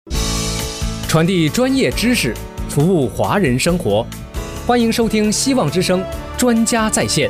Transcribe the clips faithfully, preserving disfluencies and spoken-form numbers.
传递专业知识，服务华人生活。欢迎收听希望之声专家在线。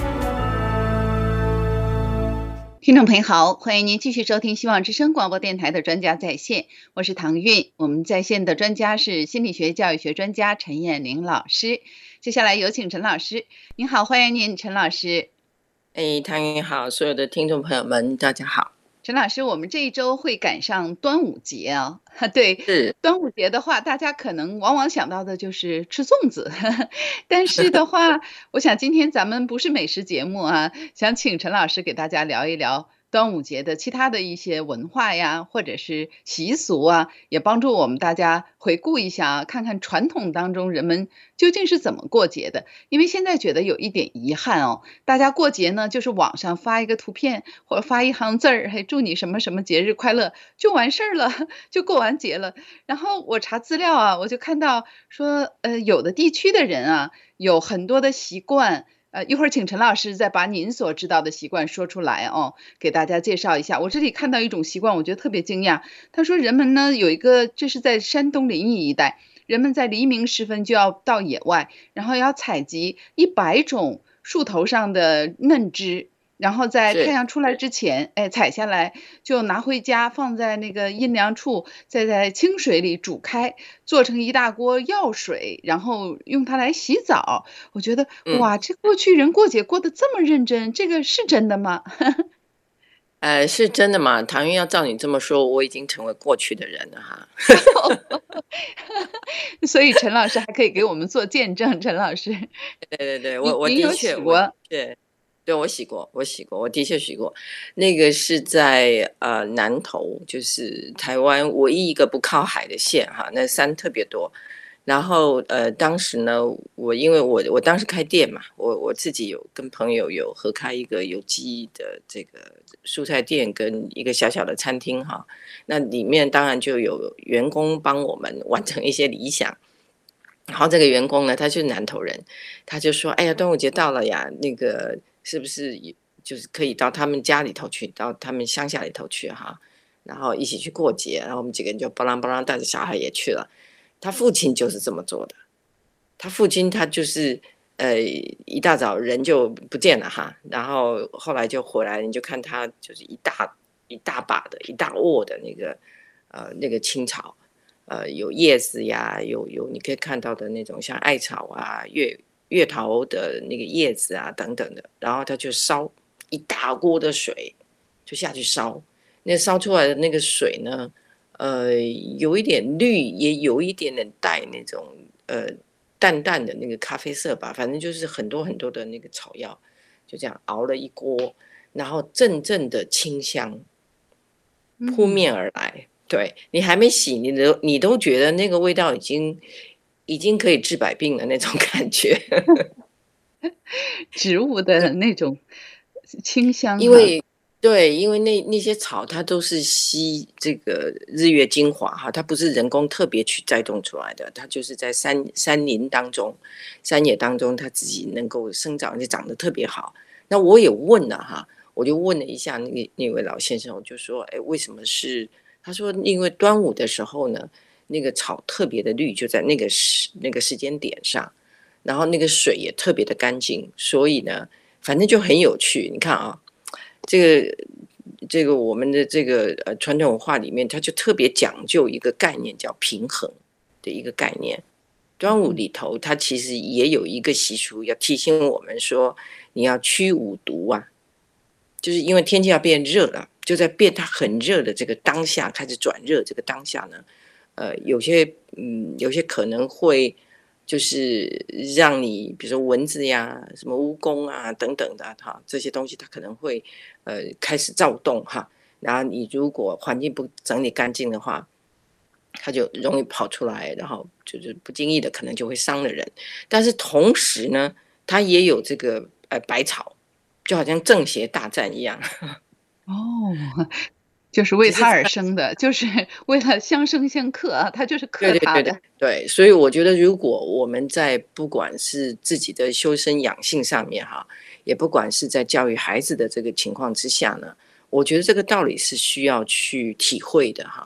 听众朋友好，欢迎您继续收听希望之声广播电台的专家在线，我是唐韵。我们在线的专家是心理学教育学专家陈燕玲老师。接下来有请陈老师。您好，欢迎您，陈老师。 哎，唐韵好，所有的听众朋友们，大家好。 陈老师，我们这一周会赶上端午节啊，对， 是端午节的话，大家可能往往想到的就是吃粽子，呵呵，但是的话，我想今天咱们不是美食节目啊，想请陈老师给大家聊一聊端午节的其他的一些文化呀，或者是习俗啊，也帮助我们大家回顾一下，看看传统当中人们究竟是怎么过节的。因为现在觉得有一点遗憾哦，大家过节呢，就是网上发一个图片或者发一行字儿，还祝你什么什么节日快乐，就完事儿了，就过完节了。然后我查资料啊，我就看到说，呃，有的地区的人啊，有很多的习惯。呃，一会儿请陈老师再把您所知道的习惯说出来哦，给大家介绍一下。我这里看到一种习惯，我觉得特别惊讶。他说人们呢有一个，这是在山东临沂一带，人们在黎明时分就要到野外，然后要采集一百种树头上的嫩枝，然后在太阳出来之前，哎，采下来就拿回家，放在那个阴凉处，再在清水里煮开，做成一大锅药水，然后用它来洗澡。我觉得，哇，这过去人过节过得这么认真，这个是真的吗？ 呃，是真的吗？唐韵要照你这么说，我已经成为过去的人了哈。 所以陈老师还可以给我们做见证，陈老师。 对对对，我我您有的确， 洗过？ 对，对我洗过，我洗过，我的确洗过。那个是在呃南投，就是台湾唯一一个不靠海的县哈，那山特别多。然后呃，当时呢，我因为我我当时开店嘛，我我自己有跟朋友有合开一个有机的这个蔬菜店跟一个小小的餐厅哈。那里面当然就有员工帮我们完成一些理想。然后这个员工呢，他就是南投人，他就说：“哎呀，端午节到了呀，那个是不是就是可以到他们家里头去，到他们乡下里头去哈，然后一起去过节。”然后我们几个人就巴啷巴啷带着小孩也去了。他父亲就是这么做的，他父亲他就是呃一大早人就不见了哈，然后后来就回来，你就看他就是一大一大把的一大瓯的那个呃那个青草。呃，有叶子呀，有有你可以看到的那种像艾草啊、月月桃的那个叶子啊等等的，然后他就烧一大锅的水，就下去烧。那烧出来的那个水呢，呃，有一点绿，也有一点点带那种呃淡淡的那个咖啡色吧，反正就是很多很多的那个草药，就这样熬了一锅，然后阵阵的清香扑面而来。嗯，对，你还没洗，你都你都觉得那个味道已经已经可以治百病的那种感觉。 植物的那种清香， 因为对，因为那那些草它都是吸这个日月精华哈，它不是人工特别去栽种出来的，它就是在山山林当中、山野当中，它自己能够生长，就长得特别好。那我也问了哈，我就问了一下那个那位老先生，我就说，哎，为什么是？他说，因为端午的时候呢，那个草特别的绿，就在那个时那个时间点上，然后那个水也特别的干净，所以呢，反正就很有趣。你看啊，这个这个我们的这个呃传统文化里面，它就特别讲究一个概念，叫平衡的一个概念。端午里头，它其实也有一个习俗，要提醒我们说，你要驱五毒啊，就是因为天气要变热了。就在变它很热的这个当下开始转热，这个当下呢，呃，有些嗯，有些可能会就是让你，比如说蚊子呀、什么蜈蚣啊等等的哈，这些东西它可能会呃开始躁动哈。然后你如果环境不整理干净的话，它就容易跑出来，然后就是不经意的可能就会伤了人。但是同时呢，它也有这个呃百草，就好像正邪大战一样。 哦，就是为他而生的，就是为了相生相克啊，他就是克他的。 对对对对对，所以我觉得，如果我们在不管是自己的修身养性上面哈，也不管是在教育孩子的这个情况之下呢，我觉得这个道理是需要去体会的哈。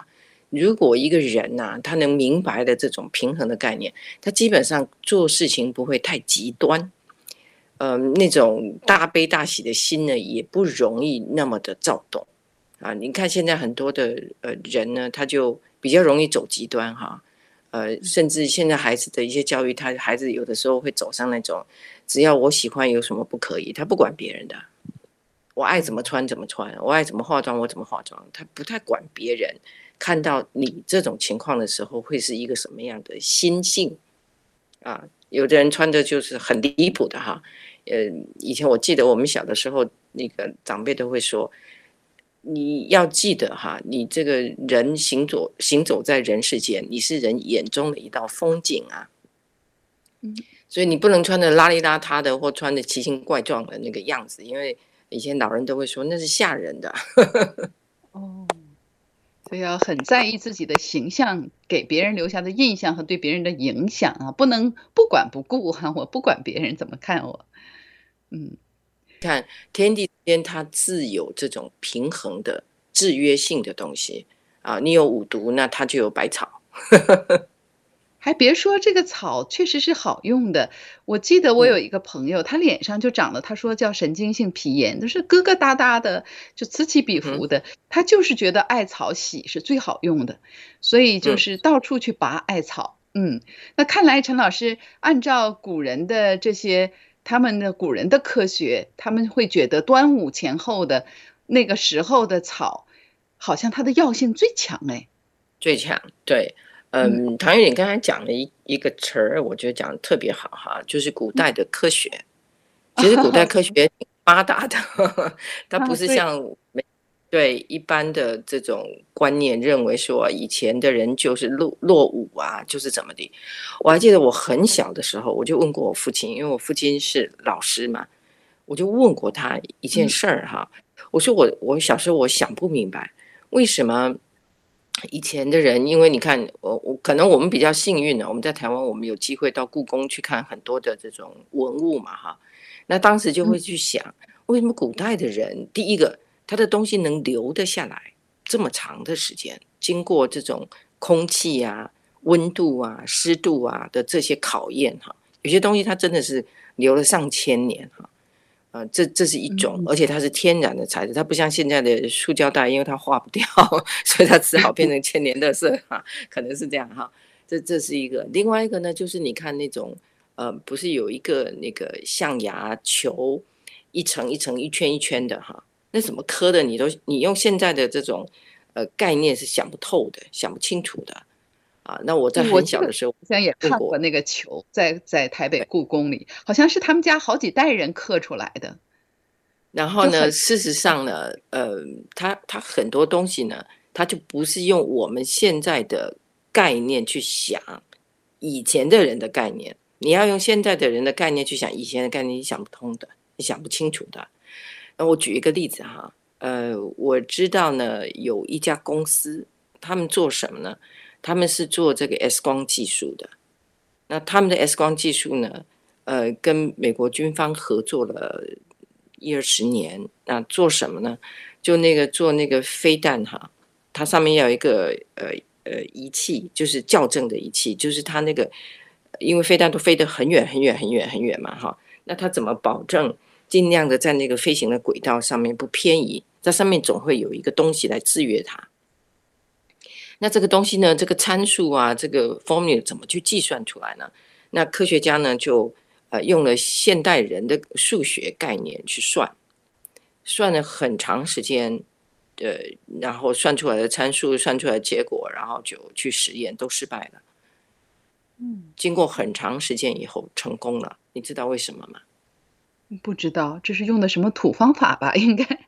如果一个人呐、啊，他能明白的这种平衡的概念，他基本上做事情不会太极端，呃，那种大悲大喜的心呢，也不容易那么的躁动啊。你看现在很多的呃人呢，他就比较容易走极端哈，呃，甚至现在孩子的一些教育，他孩子有的时候会走上那种，只要我喜欢有什么不可以，他不管别人的。我爱怎么穿怎么穿，我爱怎么化妆我怎么化妆，他不太管别人看到你这种情况的时候会是一个什么样的心性啊？有的人穿的就是很离谱的哈，呃，以前我记得我们小的时候，那个长辈都会说，你要记得哈，你这个人行走行走在人世间，你是人眼中的一道风景啊。 嗯， 所以你不能穿的邋里邋遢的，或穿的奇形怪状的那个样子，因为以前老人都会说那是吓人的。 哦，所以要很在意自己的形象给别人留下的印象和对别人的影响啊，不能不管不顾哈、我不管别人怎么看我。嗯， 看天地之间，它自有这种平衡的制约性的东西啊。你有五毒，那它就有百草。 还别说这个草确实是好用的。我记得我有嗯一个朋友，他脸上就长了，他说叫神经性皮炎，就是疙疙瘩瘩的，就此起彼伏嗯的。他就是觉得艾草洗是最好用的，所以就嗯， 是到处去拔艾草。嗯，那看来陈老师按照古人的这些，他们的古人的科学，他们会觉得端午前后的那个时候的草，好像它的药性最强哎。 最强对。 嗯嗯，唐玉，你刚才讲了一一个词儿，我觉得讲的特别好哈，就是古代的科学。其实古代科学挺发达的，它不啊，对， 是像美对一般的这种观念认为说以前的人就是落落伍啊，就是怎么的。我还记得我很小的时候，我就问过我父亲，因为我父亲是老师嘛，我就问过他一件嗯事儿哈，我说我我小时候我想不明白，为什么以前的人，因为你看我我可能我们比较幸运呢，我们在台湾我们有机会到故宫去看很多的这种文物嘛哈，那当时就嗯会去想，为什么古代的人，第一个他的东西能留得下来这么长的时间，经过这种空气啊、温度啊、湿度啊的这些考验哈，有些东西它真的是留了上千年哈。呃，这这是一种， 嗯。 而且它是天然的材质，它不像现在的塑胶袋，因为它化不掉，所以它只好变成千年垃圾哈，可能是这样哈。这这是一个，另外一个呢，就是你看那种呃，不是有一个那个象牙球，一层一层、一圈一圈的哈，那怎么刻的，你都你用现在的这种呃概念是想不透的，想不清楚的啊。那我在对，我记得好很小的时候像也问过。 看过那个球，在在台北故宫里，好像是他们家好几代人刻出来的， 然后呢， 就很事实上呢，呃，它它很多东西呢，它就不是用我们现在的概念去想以前的人的概念，你要用现在的人的概念去想以前的概念，你想不通的，你想不清楚的。那我举一个例子哈，呃，我知道呢，有一家公司，他们做什么呢？他们是做这个 X 光技术的。那他们的 X 光技术呢，呃，跟美国军方合作了一二十年。那做什么呢？就那个做那个飞弹哈，它上面要有一个呃呃仪器，就是校正的仪器，就是它那个，因为飞弹都飞得很远很远很远很远嘛哈，那它怎么保证尽量的在那个飞行的轨道上面不偏移？在上面总会有一个东西来制约它。那这个东西呢，这个参数啊，这个 formula 怎么去计算出来呢？那科学家呢就呃用了现代人的数学概念去算，算了很长时间，呃，然后算出来的参数，算出来的结果，然后就去实验，都失败了。 嗯， 经过很长时间以后成功了，你知道为什么吗？ 不知道这是用的什么土方法吧？应该，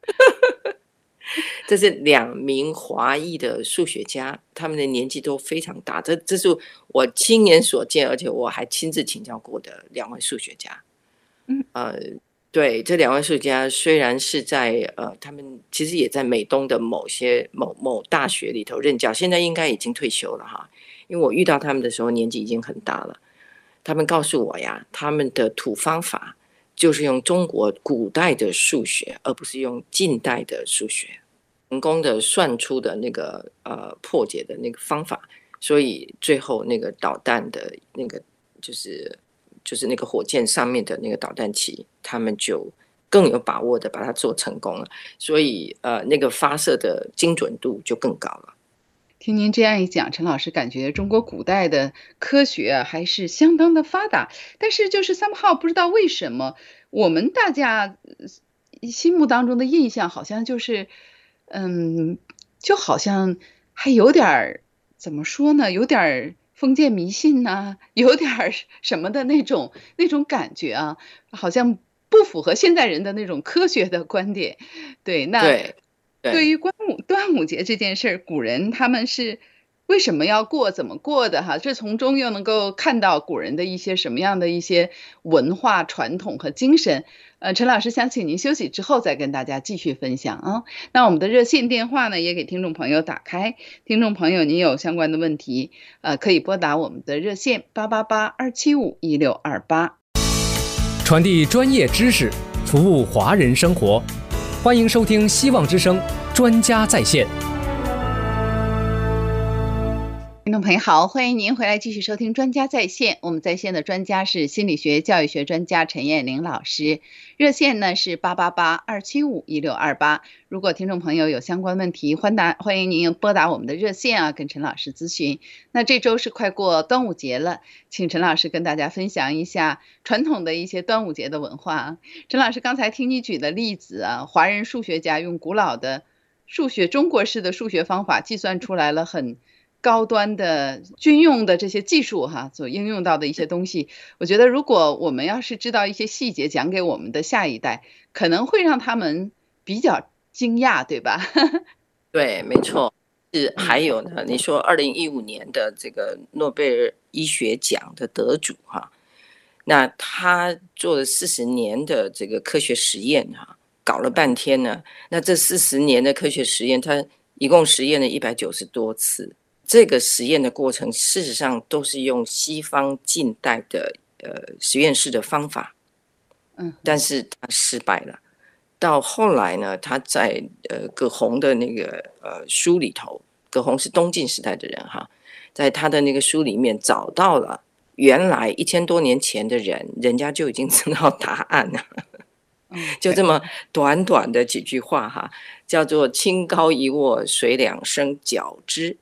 这是两名华裔的数学家，他们的年纪都非常大，这这是我亲眼所见，而且我还亲自请教过的两位数学家。 嗯呃，对，这两位数学家虽然是在呃，他们其实也在美东的某些某某大学里头任教，现在应该已经退休了哈。因为我遇到他们的时候年纪已经很大了，他们告诉我呀，他们的土方法就是用中国古代的数学，而不是用近代的数学。 成功的算出的那个呃破解的那个方法，所以最后那个导弹的那个就是就是那个火箭上面的那个导弹器，他们就更有把握的把它做成功了，所以呃那个发射的精准度就更高了。 听您这样一讲，陈老师感觉中国古代的科学啊还是相当的发达，但是就是 somehow 不知道为什么我们大家呃心目当中的印象好像就是，嗯，就好像还有点儿怎么说呢，有点儿封建迷信呐、有点儿什么的那种那种感觉啊，好像不符合现代人的那种科学的观点。对，那对对。 对于端午端午节这件事儿，古人他们是为什么要过，怎么过的哈？这从中又能够看到古人的一些什么样的一些文化传统和精神。呃，陈老师想请您休息之后再跟大家继续分享啊。那我们的热线电话呢，也给听众朋友打开，听众朋友您有相关的问题，呃，可以拨打我们的热线八八八二七五一六二八。 传递专业知识，服务华人生活。欢迎收听希望之声专家在线。 听众朋友好，欢迎您回来继续收听专家在线。我们在线的专家是心理学教育学专家陈燕玲老师，热线呢是八八八二七五一六二八。如果听众朋友有相关问题，欢打欢迎您拨打我们的热线啊，跟陈老师咨询。那这周是快过端午节了，请陈老师跟大家分享一下传统的一些端午节的文化。陈老师刚才听你举的例子啊，华人数学家用古老的数学中国式的数学方法计算出来了很高端的军用的这些技术哈，所应用到的一些东西，我觉得如果我们要是知道一些细节，讲给我们的下一代，可能会让他们比较惊讶，对吧？ 对，没错。是还有呢，你说二零一五年的这个诺贝尔医学奖的得主哈，那他做了四十年的这个科学实验哈，搞了半天呢，那这四十年的科学实验，他一共实验了一百九十多次。这个实验的过程，事实上都是用西方近代的呃实验室的方法， 嗯， 但是他失败了。到后来呢，他在呃葛洪的那个呃书里头，葛洪是东晋时代的人哈，在他的那个书里面找到了原来一千多年前的人，人家就已经知道答案了。就这么短短的几句话哈，叫做清高一卧，水两升，饺之。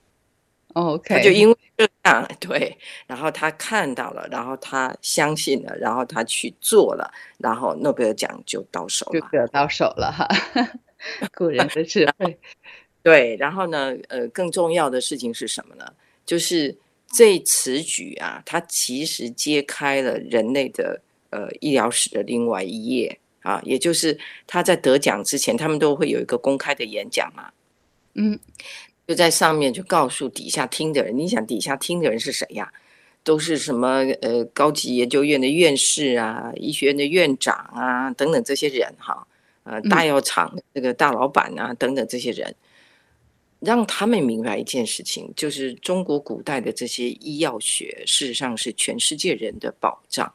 OK， 他就因为这样，对，然后他看到了，然后他相信了，然后他去做了，然后诺贝尔奖就到手了， 就得到手了哈。古人的智慧， 对，然后呢，呃，更重要的事情是什么呢？就是这此举啊，它其实揭开了人类的呃医疗史的另外一页啊，也就是他在得奖之前，他们都会有一个公开的演讲嘛， 嗯。 就在上面就告诉底下听的人，你想底下听的人是谁呀？都是什么呃高级研究院的院士啊、医学院的院长啊等等这些人哈，呃大药厂的这个大老板啊等等这些人，让他们明白一件事情，就是中国古代的这些医药学，事实上是全世界人的保障。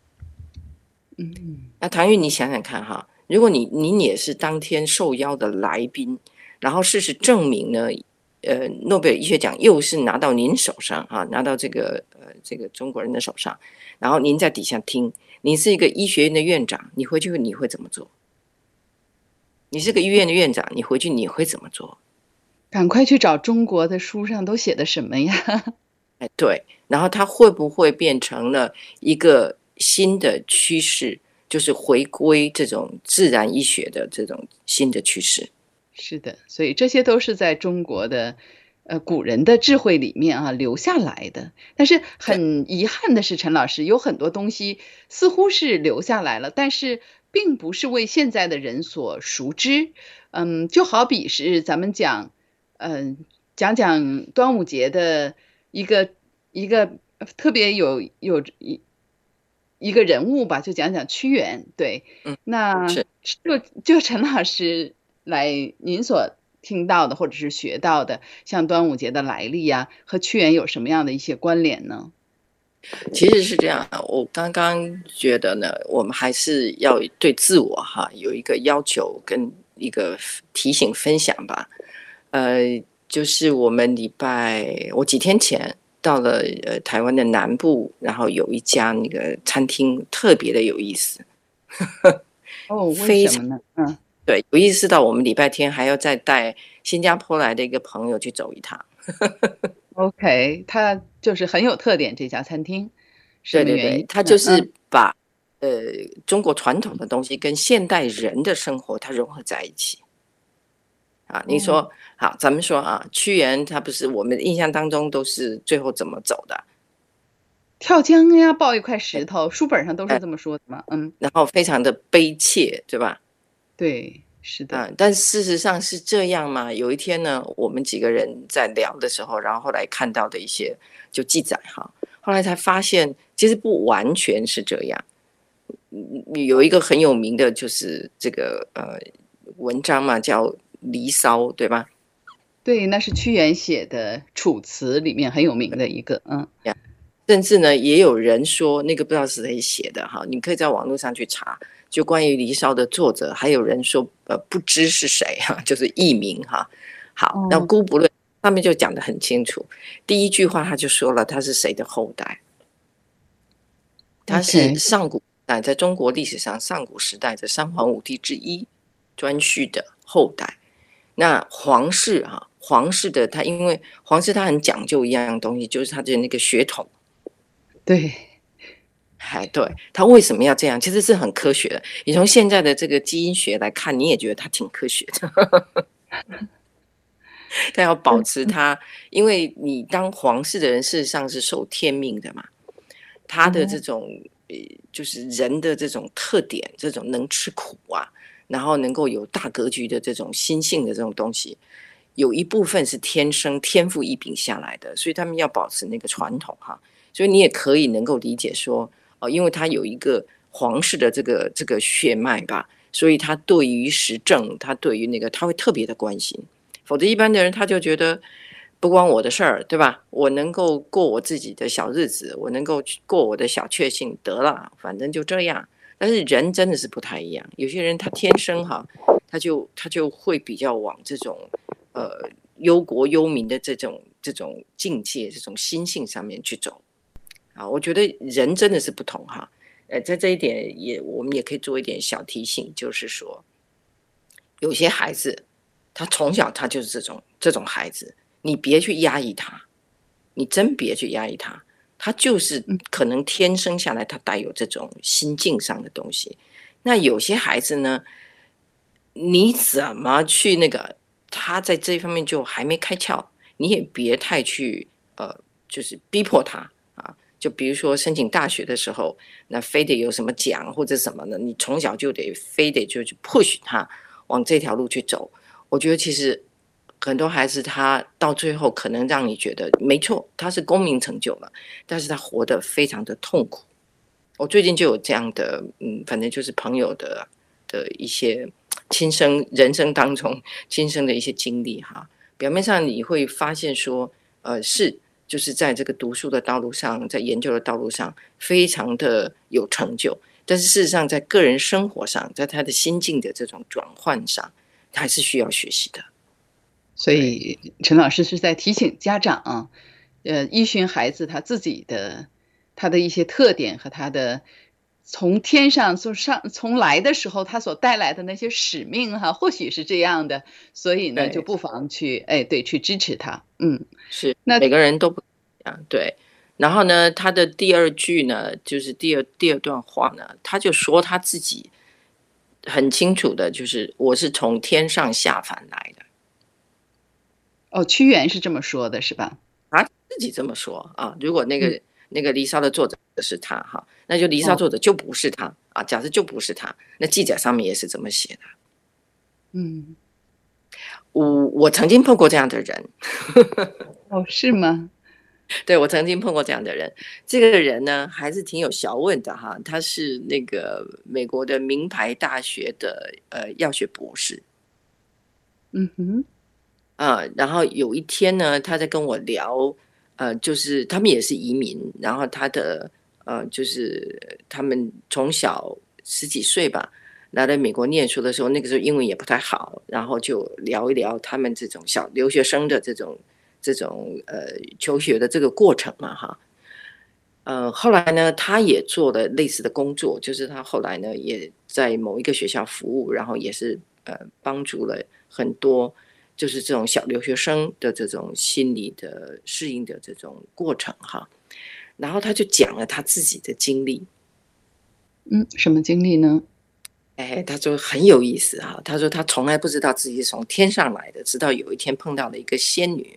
嗯， 那唐玉，你想想看哈，如果你你也是当天受邀的来宾，然后事实证明呢？呃，诺贝尔医学奖又是拿到您手上啊，拿到这个呃这个中国人的手上，然后您在底下听，你是一个医学院的院长，你回去你会怎么做？你是个医院的院长，你回去你会怎么做？ 赶快去找中国的书上都写的什么呀？ 哎，对，然后它会不会变成了一个新的趋势，就是回归这种自然医学的这种新的趋势？ 是的，所以这些都是在中国的呃古人的智慧里面啊留下来的。但是很遗憾的是，陈老师有很多东西似乎是留下来了，但是并不是为现在的人所熟知。嗯，就好比是咱们讲，嗯、讲讲端午节的一个一个特别有有一一个人物吧，就讲讲屈原。对， 嗯， 那是。 就就陈老师来您所听到的或者是学到的，像端午节的来历呀、和屈原有什么样的一些关联呢？ 其实是这样，我刚刚觉得呢，我们还是要对自我哈有一个要求跟一个提醒分享吧。呃，就是我们礼拜我几天前到了呃台湾的南部，然后有一家那个餐厅特别的有意思。 哦，为什么呢？嗯， 对，有意识到我们礼拜天还要再带新加坡来的一个朋友去走一趟。 OK，它就是很有特点，这家餐厅，什对对对， 么原因？ 他就嗯嗯是把呃中国传统的东西跟现代人的生活它融合在一起啊。你哦， 说好，咱们说啊，屈原他不是我们印象当中都是最后怎么走的？ 跳江呀，抱一块石头，书本上都是呃， 这么说的嘛。嗯， 然后非常的悲切，对吧？ 对，是的。 啊，但事实上是这样吗？有一天呢，我们几个人在聊的时候，然后后来看到的一些就记载哈，后来才发现其实不完全是这样。嗯有一个很有名的就是这个呃文章嘛，叫《离骚》，对吧？ 对，那是屈原写的《楚辞》里面很有名的一个。嗯， 甚至呢，也有人说那个不知道是谁写的哈，你可以在网络上去查，就关于《离骚》的作者，还有人说呃不知是谁哈，就是佚名哈。好，那哦姑不论，上面就讲得很清楚。第一句话他就说了他是谁的后代，他是 ，OK， 上古时代，在中国历史上上古时代的三皇五帝之一颛顼的后代。那皇室哈、皇室的他，因为皇室他很讲究一样东西，就是他的那个血统。 对， 哎，对，他为什么要这样？其实是很科学的。你从现在的这个基因学来看，你也觉得他挺科学的。他要保持他，因为你当皇室的人，事实上是受天命的嘛。他的这哦种呃，就是人的这种特点，这种能吃苦啊，然后能够有大格局的这种心性的这种东西，有一部分是天生天赋异禀下来的，所以他们要保持那个传统哈。所以你也可以能够理解说，哦，因为他有一个皇室的这个这个血脉吧，所以他对于时政，他对于那个他会特别的关心。否则一般的人他就觉得不关我的事儿，对吧？我能够过我自己的小日子，我能够过我的小确幸，得了，反正就这样。但是人真的是不太一样，有些人他天生哈，他就他就会比较往这种呃忧国忧民的这种这种境界、这种心性上面去走。啊，我觉得人真的是不同哈。呃，在这一点也我们也可以做一点小提醒，就是说，有些孩子他从小他就是这种这种孩子，你别去压抑他，你真别去压抑他，他就是嗯可能天生下来他带有这种心境上的东西。那有些孩子呢，你怎么去那个，他在这一方面就还没开窍，你也别太去呃，就是逼迫他啊。就比如说申请大学的时候，那非得有什么奖或者什么的，你从小就得非得就去 push 他往这条路去走。我觉得其实很多孩子他到最后可能让你觉得没错，他是功名成就了，但是他活得非常的痛苦。我最近就有这样的，嗯，反正就是朋友的的一些亲身人生当中亲身的一些经历哈。表面上你会发现说，呃，是就是在这个读书的道路上，在研究的道路上非常的有成就，但是事实上在个人生活上，在他的心境的这种转换上，他还是需要学习的。 所以陈老师是在提醒家长啊，呃，依循孩子他自己的他的一些特点和他的从天上从上从来的时候他所带来的那些使命哈，或许是这样的，所以呢，就对， 不妨去哎，对，去支持他。嗯， 是那每个人都不一样，对。然后呢，他的第二句呢，就是第二第二段话呢，他就说他自己很清楚的，就是我是从天上下凡来的。 哦，屈原是这么说的，是吧？ 他自己这么说啊。如果那嗯， 个那个离骚的作者是他哈，那就离骚哦， 作者就不是他啊。假设就不是他，那记载上面也是这么写的。 嗯， 我我曾经碰过这样的人， 哦，是吗？ 对，我曾经碰过这样的人。这个人呢，还是挺有学问的哈。他是那个美国的名牌大学的呃药学博士嗯哼， 啊。然后有一天呢，他在跟我聊，呃，就是他们也是移民，然后他的呃，就是他们从小十几岁吧， 来了美国念书的时候，那个时候英文也不太好，然后就聊一聊他们这种小留学生的这种这种呃求学的这个过程嘛哈。呃，后来呢，他也做了类似的工作，就是他后来呢也在某一个学校服务，然后也是呃帮助了很多就是这种小留学生的这种心理的适应的这种过程哈。然后他就讲了他自己的经历。 嗯，什么经历呢？ 哎，他说很有意思哈。他说他从来不知道自己是从天上来的，直到有一天碰到了一个仙女。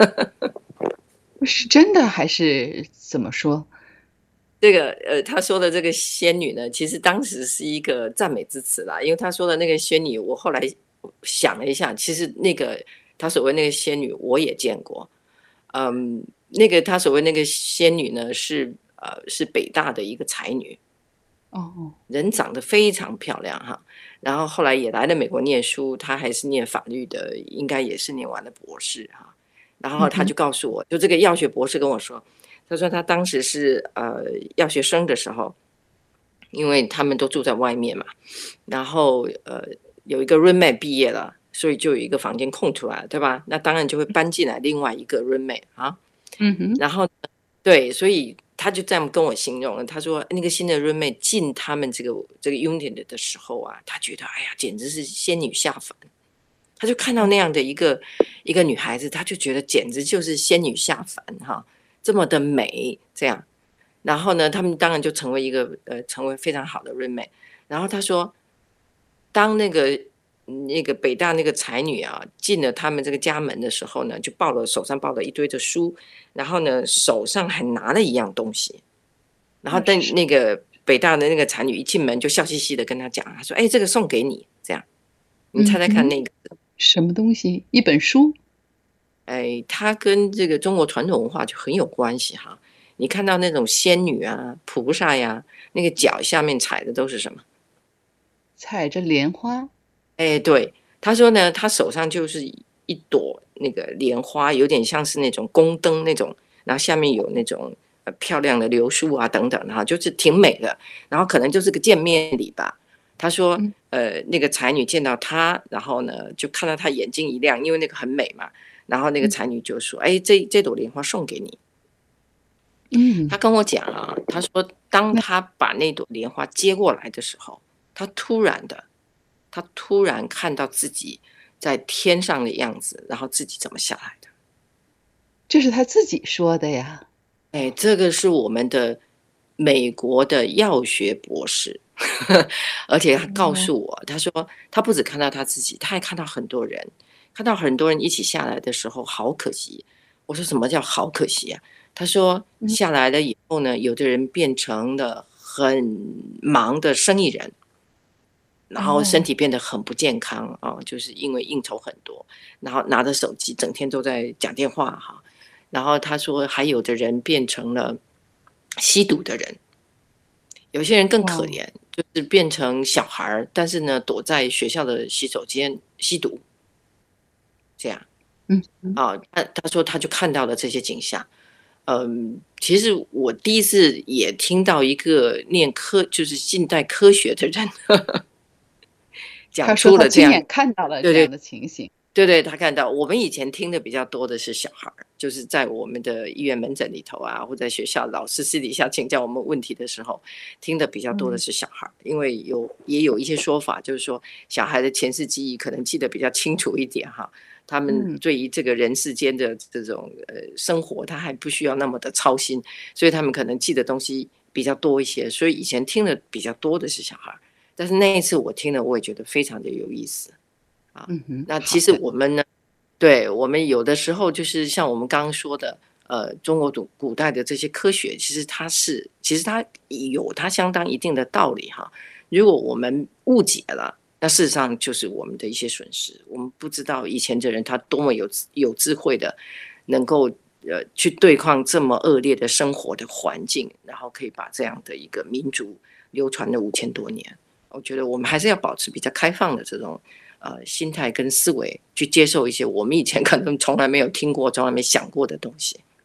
是真的还是怎么说？ 这个呃，他说的这个仙女呢，其实当时是一个赞美之词啦，因为他说的那个仙女，我后来想了一下，其实那个他所谓那个仙女，我也见过。嗯，那个他所谓那个仙女呢，是呃是北大的一个才女。 哦， 人长得非常漂亮哈，然后后来也来了美国念书，她还是念法律的，应该也是念完了博士哈。然后他就告诉我，就这个药学博士跟我说，他说他当时是呃药学生的时候，因为他们都住在外面嘛，然后呃有一个 roommate 毕业了，所以就有一个房间空出来了，对吧？那当然就会搬进来另外一个 roommate 啊。 嗯哼， 然后对，所以他就这样跟我形容了，他说那个新的 roommate 进他们这个这个 unit 的时候啊，他觉得哎呀简直是仙女下凡。他就看到那样的一个一个女孩子，他就觉得简直就是仙女下凡哈，这么的美这样。然后呢，他们当然就成为一个呃，成为非常好的 roommate。然后他说，当那个那个北大那个才女啊进了他们这个家门的时候呢，就抱了手上抱了一堆的书，然后呢手上还拿了一样东西。然后但那个北大的那个才女一进门就笑嘻嘻的跟他讲，他说：“哎、欸，这个送给你。”这样，你猜猜看那个。 嗯，什么东西？一本书？ 哎，它跟这个中国传统文化就很有关系哈。你看到那种仙女啊、菩萨呀，那个脚下面踩的都是什么？ 踩着莲花。 哎，对，他说呢，他手上就是一朵那个莲花，有点像是那种宫灯那种，然后下面有那种呃漂亮的流苏啊等等哈，就是挺美的。然后可能就是个见面礼吧。他说，呃，那个才女见到他，然后呢就看到他眼睛一亮，因为那个很美嘛。然后那个才女就说：“哎，这这朵莲花送给你。” 嗯， 他跟我讲啊，他说当他把那朵莲花接过来的时候，他突然的，他突然看到自己在天上的样子，然后自己怎么下来的。 这是他自己说的呀。 哎，这个是我们的美国的药学博士，而且他告诉我，他说他不只看到他自己，他还看到很多人。看到很多人一起下来的时候，好可惜。我说什么叫好可惜啊？他说下来了以后呢，有的人变成了很忙的生意人，然后身体变得很不健康啊，就是因为应酬很多，然后拿着手机整天都在讲电话哈。然后他说还有的人变成了吸毒的人，有些人更可怜，就是变成小孩，但是呢躲在学校的洗手间吸毒。这样， 嗯啊，他他说他就看到了这些景象。嗯，其实我第一次也听到一个念科，就是近代科学的人讲出了这样， 他说他亲眼看到了这样的情形。 对对，他看到我们以前听的比较多的是小孩，就是在我们的医院门诊里头啊，或者学校老师私底下请教我们问题的时候，听的比较多的是小孩，因为有也有一些说法，就是说小孩的前世记忆可能记得比较清楚一点哈。他们对于这个人世间的这种呃生活，他还不需要那么的操心，所以他们可能记的东西比较多一些。所以以前听的比较多的是小孩，但是那一次我听了，我也觉得非常的有意思啊。那其实我们呢，对我们有的时候就是像我们刚刚说的，呃，中国古古代的这些科学，其实它是其实它有它相当一定的道理哈。如果我们误解了，那事实上就是我们的一些损失。我们不知道以前的人他多么有有智慧的，能够呃去对抗这么恶劣的生活的环境，然后可以把这样的一个民族流传了五千多年。我觉得我们还是要保持比较开放的这种呃心态跟思维，去接受一些我们以前可能从来没有听过、从来没想过的东西。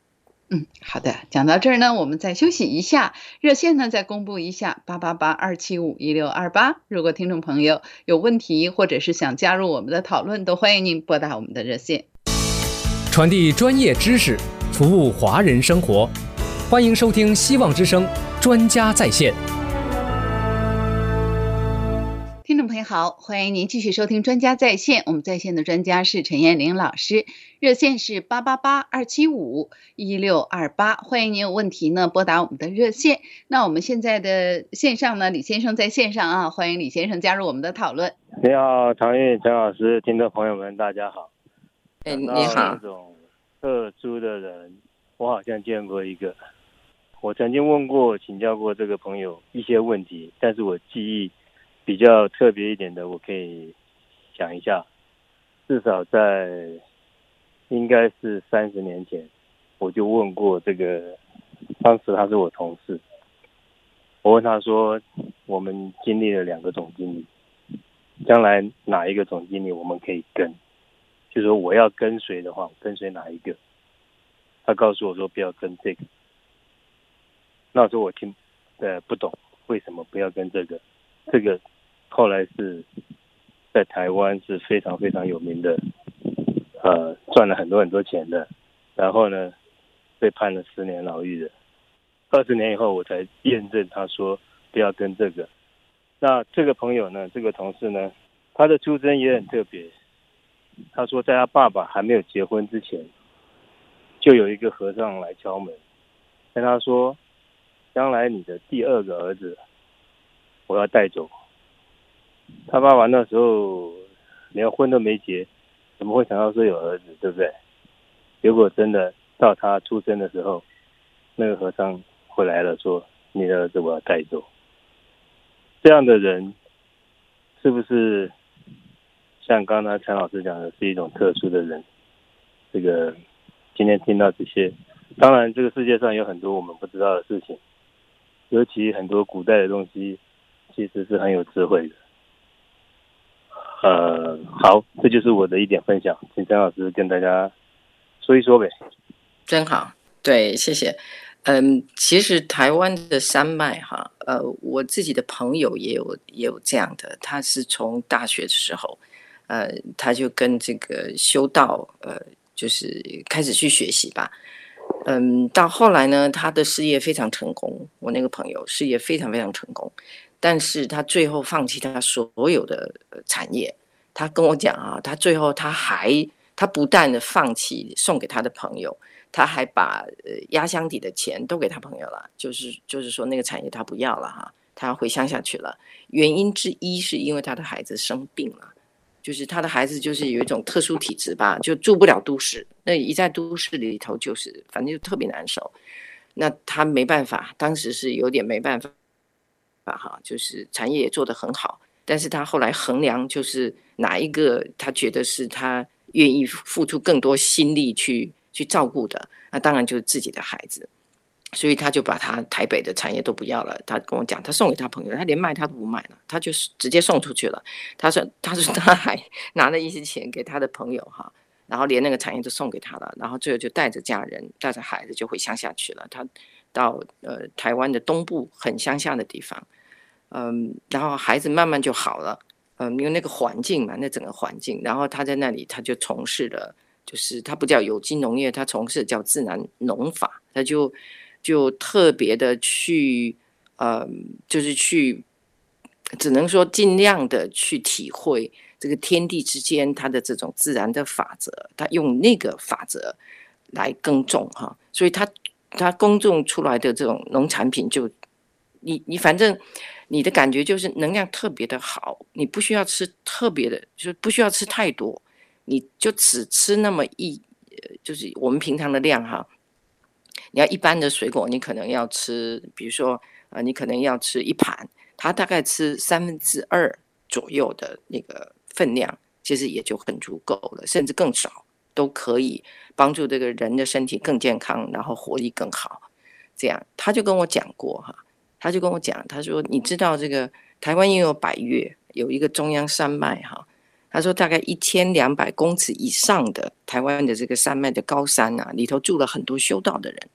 嗯，好的，讲到这儿呢，我们再休息一下，热线呢再公布一下八八八二七五一六二八。如果听众朋友有问题，或者是想加入我们的讨论，都欢迎您拨打我们的热线。 传递专业知识，服务华人生活，欢迎收听希望之声专家在线。 听众朋友好，欢迎您继续收听专家在线。我们在线的专家是陈燕玲老师，热线是八八八二七五一六二八，欢迎您有问题呢拨打我们的热线。那我们现在的线上呢，李先生在线上啊，欢迎李先生加入我们的讨论。 你好，常玉陈老师，听众朋友们，大家好。 哎，你那好。 种特殊的人，我好像见过一个。我曾经问过、请教过这个朋友一些问题，但是我记忆比较特别一点的，我可以讲一下。至少在应该是三十年前，我就问过这个，当时他是我同事，我问他说，我们经历了两个总经理，将来哪一个总经理我们可以跟？就说我要跟随的话，跟随哪一个？他告诉我说不要跟这个。那时候我听呃不懂为什么不要跟这个，这个后来是在台湾是非常非常有名的，呃赚了很多很多钱的，然后呢被判了十年牢狱的。二十年以后我才验证他说不要跟这个。那这个朋友呢，这个同事呢，他的出身也很特别。他说在他爸爸还没有结婚之前，就有一个和尚来敲门，跟他说，将来你的第二个儿子我要带走。他爸爸那时候连婚都没结，怎么会想到说有儿子，对不对？结果真的到他出生的时候，那个和尚回来了，说你的儿子我要带走。这样的人是不是像刚才陈老师讲的，是一种特殊的人？这个今天听到这些，当然这个世界上有很多我们不知道的事情，尤其很多古代的东西其实是很有智慧的。呃，好，这就是我的一点分享，请陈老师跟大家说一说呗。 真好，对，谢谢。嗯，其实台湾的山脉哈，呃，我自己的朋友也有也有这样的，他是从大学的时候，呃，他就跟这个修道，呃，就是开始去学习吧。嗯，到后来呢，他的事业非常成功，我那个朋友事业非常非常成功，但是他最后放弃他所有的产业。他跟我讲啊，他最后他还他不但的放弃送给他的朋友，他还把呃压箱底的钱都给他朋友了，就是就是说那个产业他不要了哈，他要回乡下去了。原因之一是因为他的孩子生病了，就是他的孩子就是有一种特殊体质吧，就住不了都市，那一在都市里头就是反正就特别难受。那他没办法，当时是有点没办法哈，就是产业也做得很好，但是他后来衡量就是哪一个他觉得是他愿意付出更多心力去去照顾的，那当然就是自己的孩子。所以他就把他台北的产业都不要了，他跟我讲，他送给他朋友，他连卖他都不卖了，他就直接送出去了。他说，他说他还拿了一些钱给他的朋友哈，然后连那个产业都送给他了，然后最后就带着家人，带着孩子就回乡下去了。他到呃台湾的东部很乡下的地方，嗯，然后孩子慢慢就好了，嗯，因为那个环境嘛，那整个环境，然后他在那里他就从事了，就是他不叫有机农业，他从事叫自然农法，他就。就特别的去，呃，就是去，只能说尽量的去体会这个天地之间它的这种自然的法则，他用那个法则来耕种哈，所以他他耕种出来的这种农产品就，你你反正你的感觉就是能量特别的好，你不需要吃特别的，就是不需要吃太多，你就只吃那么一，就是我们平常的量哈。你要一般的水果，你可能要吃，比如说，呃，你可能要吃一盘，它大概吃三分之二左右的那个分量，其实也就很足够了，甚至更少都可以帮助这个人的身体更健康，然后活力更好。这样，他就跟我讲过哈，他就跟我讲，他说，你知道这个台湾也有百岳，有一个中央山脉哈。他说大概一千两百公尺以上的台湾的这个山脉的高山啊，里头住了很多修道的人。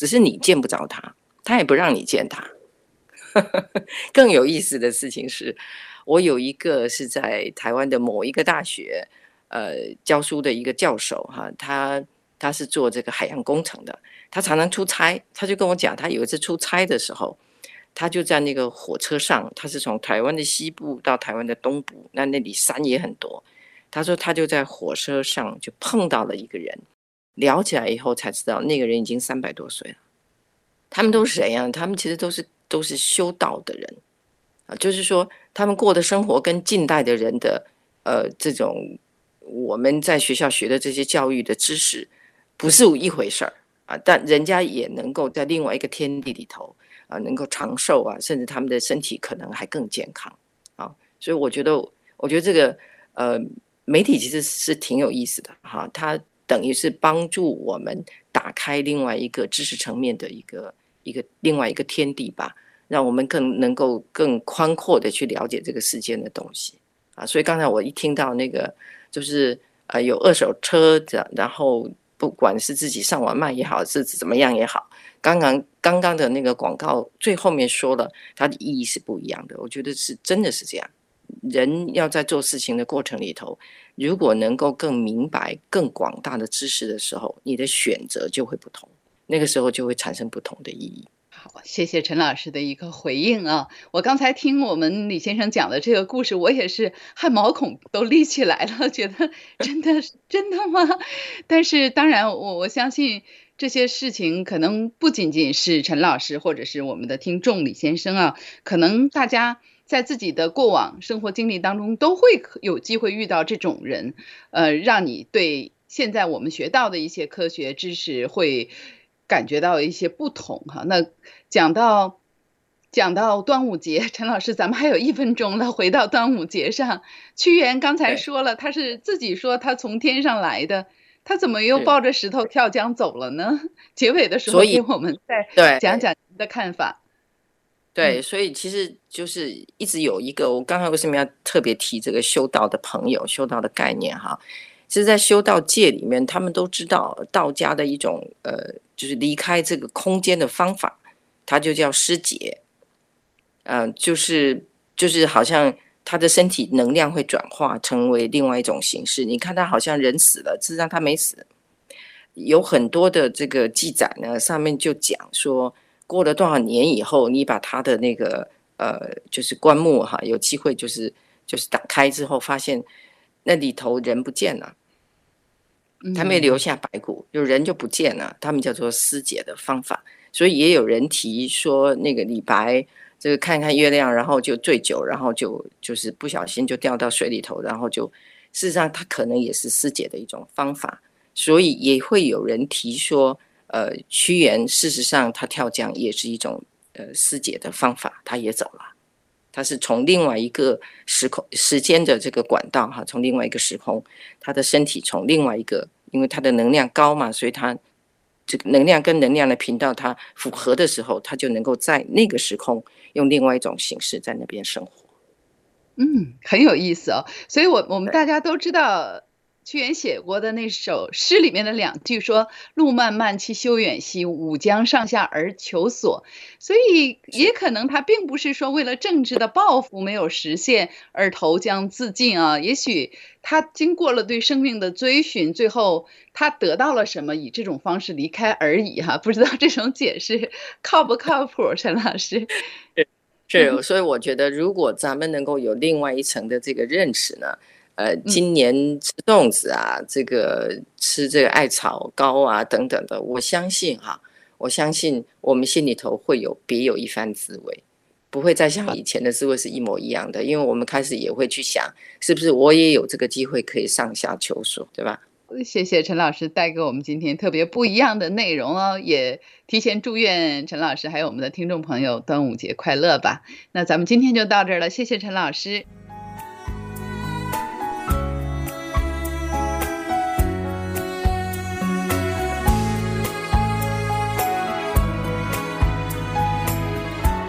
只是你见不着他，他也不让你见他。更有意思的事情是，我有一个是在台湾的某一个大学呃教书的一个教授哈，他他是做这个海洋工程的，他常常出差，他就跟我讲，他有一次出差的时候，他就在那个火车上，他是从台湾的西部到台湾的东部，那那里山也很多。他说他就在火车上就碰到了一个人，聊起来以后才知道那个人已经三百多岁了。他们都是谁啊？他们其实都是都是修道的人啊，就是说他们过的生活跟近代的人的呃这种我们在学校学的这些教育的知识不是一回事儿啊，但人家也能够在另外一个天地里头啊，能够长寿啊，甚至他们的身体可能还更健康啊。所以我觉得，我觉得这个呃媒体其实是挺有意思的哈，它等于是帮助我们打开另外一个知识层面的一个一个另外一个天地吧，让我们更能够更宽阔的去了解这个世间的东西啊。所以刚才我一听到那个就是呃有二手车的，然后不管是自己上网卖也好，是怎么样也好，刚刚刚刚的那个广告最后面说了，它的意义是不一样的。我觉得是真的是这样，人要在做事情的过程里头，如果能够更明白更广大的知识的时候，你的选择就会不同，那个时候就会产生不同的意义。 好，谢谢陈老师的一个回应啊！我刚才听我们李先生讲的这个故事，我也是汗毛孔都立起来了，觉得真的是真的吗？但是当然我我相信这些事情可能不仅仅是陈老师或者是我们的听众李先生啊，可能大家在自己的过往生活经历当中都会有机会遇到这种人，呃，让你对现在我们学到的一些科学知识会感觉到一些不同哈。那讲到讲到端午节，陈老师咱们还有一分钟了，回到端午节上，屈原刚才说了，他是自己说他从天上来的，他怎么又抱着石头跳江走了呢？结尾的时候给我们再讲讲您的看法。 对，所以其实就是一直有一个，我刚才为什么要特别提这个修道的朋友、修道的概念哈？其实在修道界里面，他们都知道道家的一种呃，就是离开这个空间的方法，它就叫失节，嗯、呃，就是就是好像他的身体能量会转化成为另外一种形式。你看他好像人死了，事实上他没死。有很多的这个记载呢，上面就讲说，过了多少年以后，你把他的那个呃，就是棺木哈，有机会就是就是打开之后，发现那里头人不见了。他没留下白骨，就人就不见了，他们叫做尸解的方法。所以也有人提说，那个李白这个看看月亮，然后就醉酒，然后就就是不小心就掉到水里头，然后就事实上他可能也是尸解的一种方法。所以也会有人提说，呃，屈原事实上他跳江也是一种呃尸解的方法，他也走了。他是从另外一个时空时间的这个管道哈，从另外一个时空，他的身体从另外一个，因为他的能量高嘛，所以他这个能量跟能量的频道它符合的时候，他就能够在那个时空用另外一种形式在那边生活。 嗯，很有意思哦。所以我我们大家都知道屈原写过的那首诗里面的两句说，路漫漫其修远兮，吾将上下而求索。所以也可能他并不是说为了政治的抱负没有实现而投江自尽啊，也许他经过了对生命的追寻，最后他得到了什么，以这种方式离开而已哈、啊。不知道这种解释靠不靠谱，陈老师？ 是，所以我觉得如果咱们能够有另外一层的这个认识呢，呃，今年吃粽子啊，嗯、这个吃这个艾草糕啊等等的，我相信哈，我相信我们心里头会有别有一番滋味，不会再像以前的滋味是一模一样的，因为我们开始也会去想，是不是我也有这个机会可以上下求索，对吧？ 谢谢陈老师带给我们今天特别不一样的内容哦，也提前祝愿陈老师还有我们的听众朋友端午节快乐吧。那咱们今天就到这儿了，谢谢陈老师。